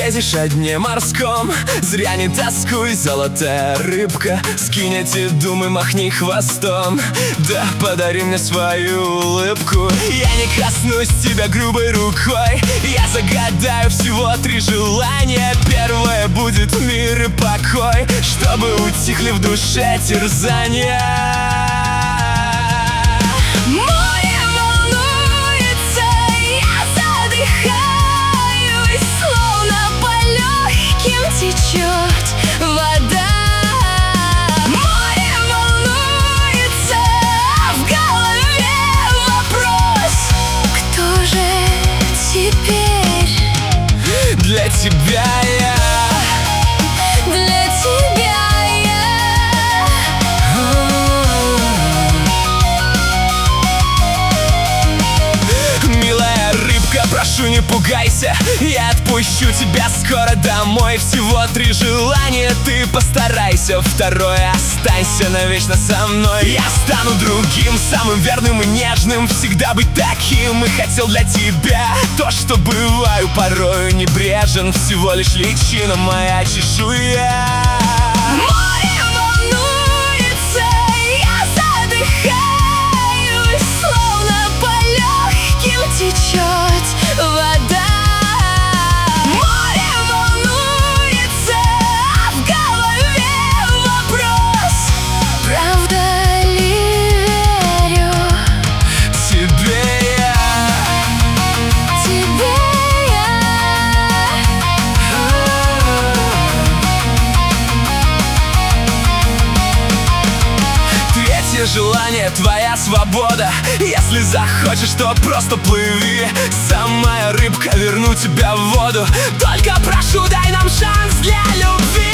грезишь о дне морском. Зря не тоскуй, золотая рыбка, скинь эти думы, махни хвостом. Да подари мне свою улыбку, я не коснусь тебя грубой рукой. Я загадаю всего 3 желания. Первое будет мир и покой, чтобы утихли в душе терзания. Море волнуется, я задыхаюсь, словно по легким течет вода. Море волнуется, а в голове вопрос: кто же теперь для тебя я? для тебя Прошу, не пугайся, я отпущу тебя скоро домой. Всего 3 желания, ты постарайся. Второе, останься навечно со мной. Я стану другим, самым верным и нежным, всегда быть таким. И хотел для тебя то, что бываю порою небрежен. Всего лишь личина моя чешуя. море волнуется, я задыхаюсь, словно по легким течет вода. Море волнуется, а в голове вопрос: правда ли верю Тебе я, тебе я? Третье желание, твоя свобода. Если захочешь, то просто плыви. Самая рыбка, верну тебя в воду. Только прошу, дай нам шанс для любви.